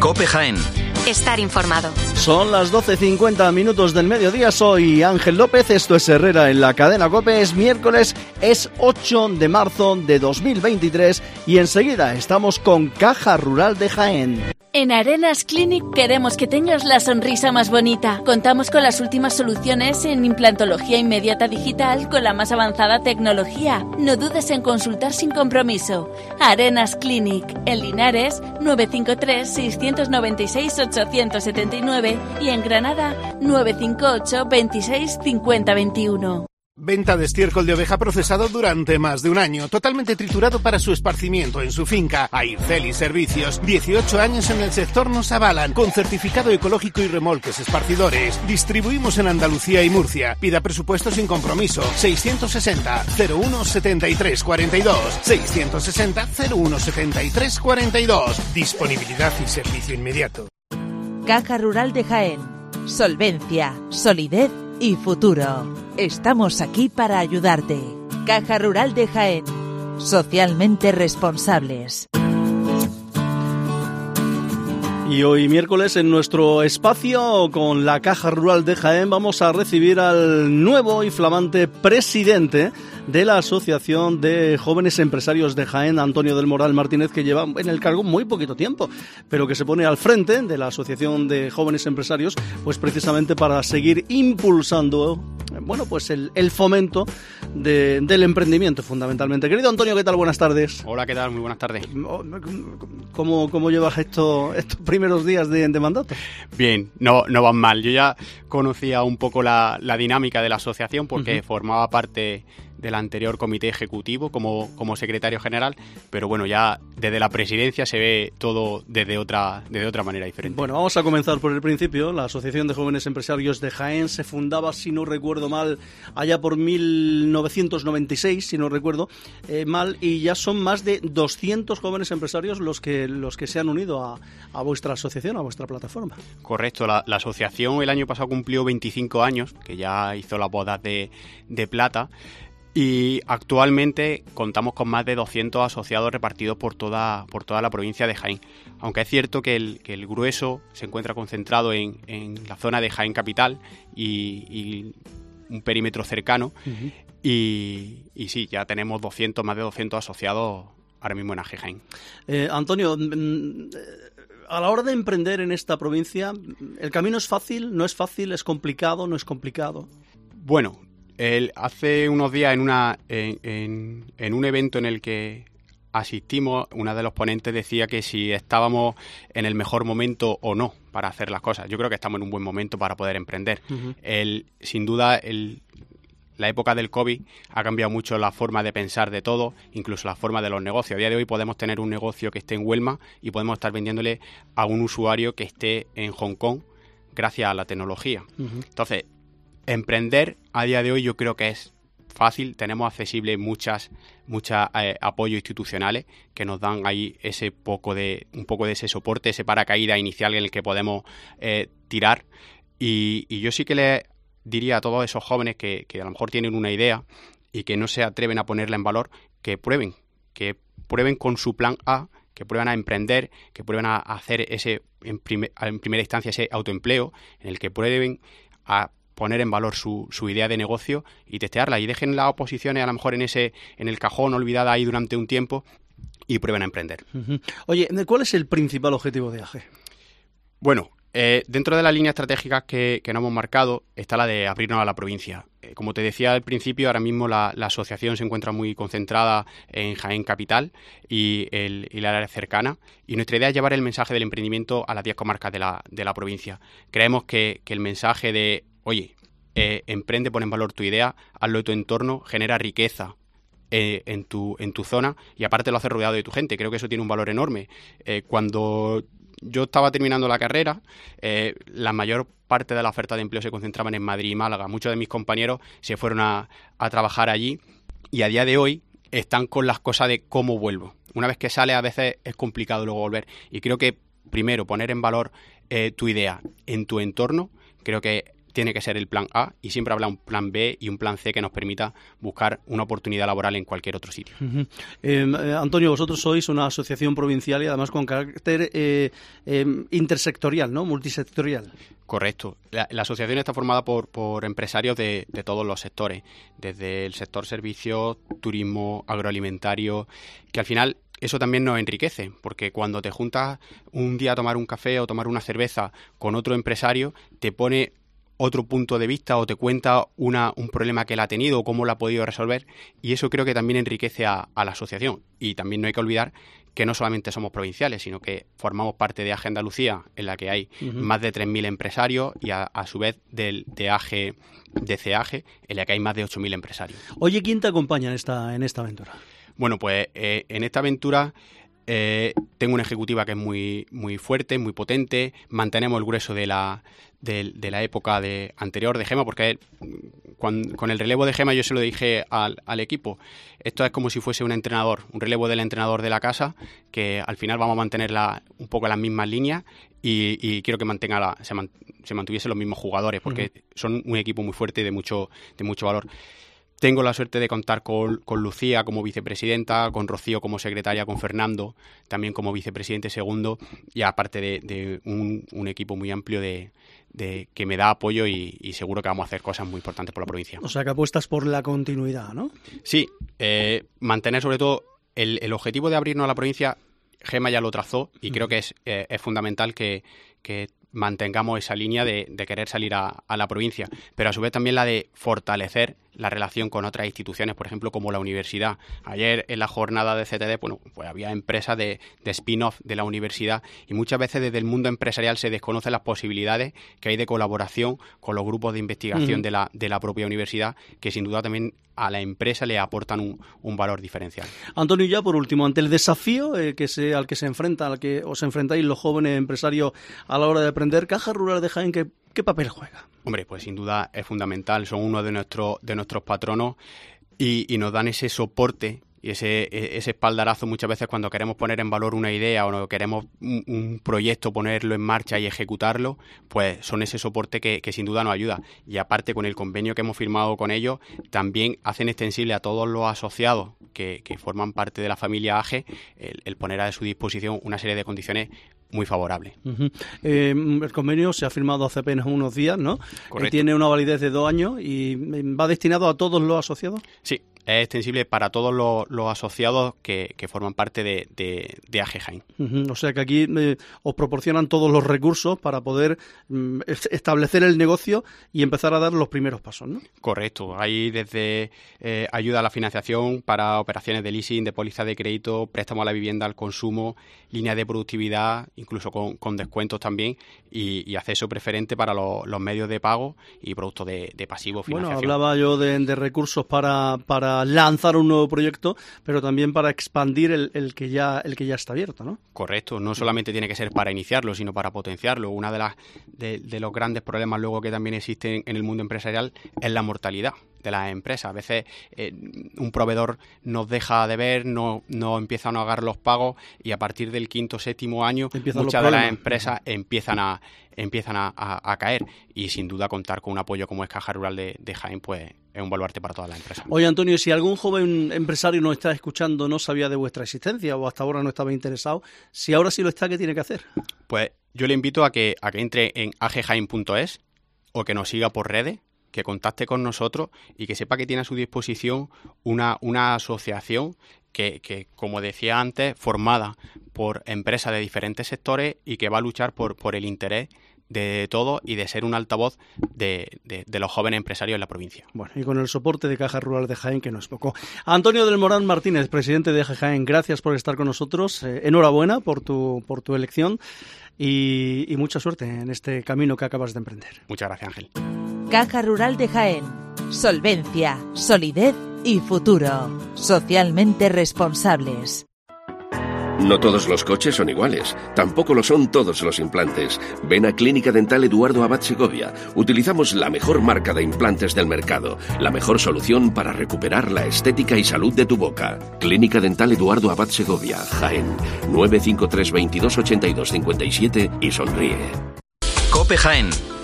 COPE Jaén. Estar informado. Son las 12:50 del mediodía, soy Ángel López, esto es Herrera en la cadena COPE, es miércoles, es 8 de marzo de 2023 y enseguida estamos con Caja Rural de Jaén. En Arenas Clinic queremos que tengas la sonrisa más bonita. Contamos con las últimas soluciones en implantología inmediata digital con la más avanzada tecnología. No dudes en consultar sin compromiso. Arenas Clinic, en Linares, 953-696-879 y en Granada, 958-26-5021. Venta de estiércol de oveja procesado durante más de un año, totalmente triturado para su esparcimiento en su finca. Aircel y Servicios, 18 años en el sector nos avalan, con certificado ecológico y remolques esparcidores. Distribuimos en Andalucía y Murcia. Pida presupuesto sin compromiso. 660 01 73 42. 660 01 73 42. Disponibilidad y servicio inmediato. Caja Rural de Jaén. Solvencia, solidez y futuro. Estamos aquí para ayudarte. Caja Rural de Jaén. Socialmente responsables. Y hoy miércoles en nuestro espacio con la Caja Rural de Jaén vamos a recibir al nuevo y flamante presidente de la Asociación de Jóvenes Empresarios de Jaén, Antonio del Moral Martínez, que lleva en el cargo muy poquito tiempo, pero que se pone al frente de la Asociación de Jóvenes Empresarios, pues precisamente para seguir impulsando, bueno, pues el fomento del emprendimiento fundamentalmente. Querido Antonio, ¿qué tal? Buenas tardes. Hola, ¿qué tal? Muy buenas tardes. ¿Cómo llevas estos primeros días de mandato? Bien, no van mal. Yo ya conocía un poco la dinámica de la asociación porque formaba parte del anterior comité ejecutivo como secretario general, pero bueno, ya desde la presidencia se ve todo desde otra manera diferente. Bueno, vamos a comenzar por el principio. La Asociación de Jóvenes Empresarios de Jaén se fundaba, si no recuerdo mal, allá por 1996, si no recuerdo mal, y ya son más de 200 jóvenes empresarios los que se han unido a vuestra asociación, a vuestra plataforma. Correcto, la asociación el año pasado cumplió 25 años, que ya hizo las bodas de plata. Y actualmente contamos con más de 200 asociados repartidos por toda la provincia de Jaén. Aunque es cierto que el grueso se encuentra concentrado en la zona de Jaén Capital y un perímetro cercano. Y sí, ya tenemos más de 200 asociados ahora mismo en AG Jaén. Antonio, a la hora de emprender en esta provincia, ¿el camino es fácil? ¿No es fácil? ¿Es complicado? ¿No es complicado? Bueno, hace unos días en un evento en el que asistimos, una de los ponentes decía que si estábamos en el mejor momento o no para hacer las cosas. Yo creo que estamos en un buen momento para poder emprender. Sin duda, la época del COVID ha cambiado mucho la forma de pensar de todo, incluso la forma de los negocios. A día de hoy podemos tener un negocio que esté en Huelma y podemos estar vendiéndole a un usuario que esté en Hong Kong gracias a la tecnología. Entonces, emprender a día de hoy yo creo que es fácil. Tenemos accesible muchas apoyos institucionales que nos dan ahí un poco de ese soporte, ese paracaídas inicial en el que podemos tirar. Y yo sí que le diría a todos esos jóvenes que a lo mejor tienen una idea y que no se atreven a ponerla en valor, que prueben con su plan A, que prueben a emprender, que prueben a hacer en primera instancia ese autoempleo, en el que prueben a poner en valor su idea de negocio y testearla, y dejen las oposiciones a lo mejor en el cajón olvidada ahí durante un tiempo y prueben a emprender. Oye, ¿cuál es el principal objetivo de AG? Bueno, dentro de las líneas estratégicas que nos hemos marcado está la de abrirnos a la provincia. Como te decía al principio, ahora mismo la asociación se encuentra muy concentrada en Jaén Capital y la área cercana, y nuestra idea es llevar el mensaje del emprendimiento a las 10 comarcas de la provincia. Creemos que el mensaje de oye, emprende, pon en valor tu idea, hazlo de tu entorno, genera riqueza en tu zona y aparte lo haces rodeado de tu gente. Creo que eso tiene un valor enorme. Cuando yo estaba terminando la carrera, la mayor parte de la oferta de empleo se concentraban en Madrid y Málaga. Muchos de mis compañeros se fueron a trabajar allí y a día de hoy están con las cosas de cómo vuelvo. Una vez que sale a veces es complicado luego volver, y creo que primero poner en valor tu idea en tu entorno, creo que tiene que ser el plan A y siempre habrá un plan B y un plan C que nos permita buscar una oportunidad laboral en cualquier otro sitio. Antonio, vosotros sois una asociación provincial y además con carácter intersectorial, ¿no? Multisectorial. Correcto. La asociación está formada por empresarios de todos los sectores, desde el sector servicios, turismo, agroalimentario, que al final eso también nos enriquece, porque cuando te juntas un día a tomar un café o tomar una cerveza con otro empresario, te pone otro punto de vista o te cuenta un problema que él ha tenido o cómo lo ha podido resolver, y eso creo que también enriquece a la asociación. Y también no hay que olvidar que no solamente somos provinciales, sino que formamos parte de AGE Andalucía, en la que hay más de 3.000 empresarios, y a su vez de CEAGE, en la que hay más de 8.000 empresarios. Oye, ¿quién te acompaña en esta aventura? Bueno, pues en esta aventura tengo una ejecutiva que es muy, muy fuerte, muy potente. Mantenemos el grueso de la época anterior de Gema, porque con el relevo de Gema yo se lo dije al equipo. Esto es como si fuese un relevo del entrenador de la casa, que al final vamos a mantener un poco las mismas líneas y quiero que se mantuviesen los mismos jugadores, porque son un equipo muy fuerte y de mucho valor. Tengo la suerte de contar con Lucía como vicepresidenta, con Rocío como secretaria, con Fernando también como vicepresidente segundo, y aparte de un equipo muy amplio de que me da apoyo y seguro que vamos a hacer cosas muy importantes por la provincia. O sea, que apuestas por la continuidad, ¿no? Sí, mantener sobre todo el objetivo de abrirnos a la provincia. Gema ya lo trazó y creo que es fundamental que mantengamos esa línea de querer salir a la provincia, pero a su vez también la de fortalecer la relación con otras instituciones, por ejemplo, como la universidad. Ayer en la jornada de CTD, pues había empresas de spin-off de la universidad, y muchas veces desde el mundo empresarial se desconocen las posibilidades que hay de colaboración con los grupos de investigación de la propia universidad, que sin duda también a la empresa le aportan un valor diferencial. Antonio, ya por último, ante el desafío al que al que os enfrentáis los jóvenes empresarios a la hora de aprender, Caja Rural de Jaén, ¿qué papel juega? Hombre, pues sin duda es fundamental. Son uno de nuestros patronos y nos dan ese soporte y ese espaldarazo muchas veces cuando queremos poner en valor una idea o no queremos un proyecto, ponerlo en marcha y ejecutarlo, pues son ese soporte que sin duda nos ayuda. Y aparte, con el convenio que hemos firmado con ellos, también hacen extensible a todos los asociados que forman parte de la familia AGE el poner a su disposición una serie de condiciones muy favorable. El convenio se ha firmado hace apenas unos días, ¿no? Tiene una validez de 2 años y va destinado a todos los asociados. Sí, es extensible para todos los asociados que forman parte de AGE Jaén. O sea que aquí os proporcionan todos los recursos para poder establecer el negocio y empezar a dar los primeros pasos, ¿no? Correcto. Hay desde ayuda a la financiación para operaciones de leasing, de póliza de crédito, préstamo a la vivienda, al consumo, líneas de productividad, incluso con descuentos también, y acceso preferente para los medios de pago y productos de pasivo, financiación. Bueno, hablaba yo de recursos para lanzar un nuevo proyecto, pero también para expandir el que ya está abierto, ¿no? Correcto, no solamente tiene que ser para iniciarlo, sino para potenciarlo. Una de los grandes problemas luego que también existen en el mundo empresarial es la mortalidad de las empresas. A veces un proveedor nos deja de ver, no empieza a no pagar los pagos, y a partir del 5º o 7º año muchas de las empresas empiezan a caer, y sin duda contar con un apoyo como es Caja Rural de Jaén pues es un baluarte para todas las empresas. Oye, Antonio, si algún joven empresario nos está escuchando, no sabía de vuestra existencia o hasta ahora no estaba interesado, si ahora sí lo está, ¿qué tiene que hacer? Pues yo le invito a que entre en agejaén.es o que nos siga por redes, que contacte con nosotros y que sepa que tiene a su disposición una asociación que, como decía antes, formada por empresas de diferentes sectores y que va a luchar por el interés de todos y de ser un altavoz de los jóvenes empresarios en la provincia. Bueno, y con el soporte de Caja Rural de Jaén, que no es poco. Antonio del Moral Martínez, presidente de AGE Jaén, gracias por estar con nosotros. Enhorabuena por tu elección y mucha suerte en este camino que acabas de emprender. Muchas gracias, Ángel. Caja Rural de Jaén. Solvencia, solidez y futuro. Socialmente responsables. No todos los coches son iguales, tampoco lo son todos los implantes. Ven a Clínica Dental Eduardo Abad Segovia. Utilizamos la mejor marca de implantes del mercado, la mejor solución para recuperar la estética y salud de tu boca. Clínica Dental Eduardo Abad Segovia, Jaén, 953 22 82 57 y sonríe. COPE Jaén.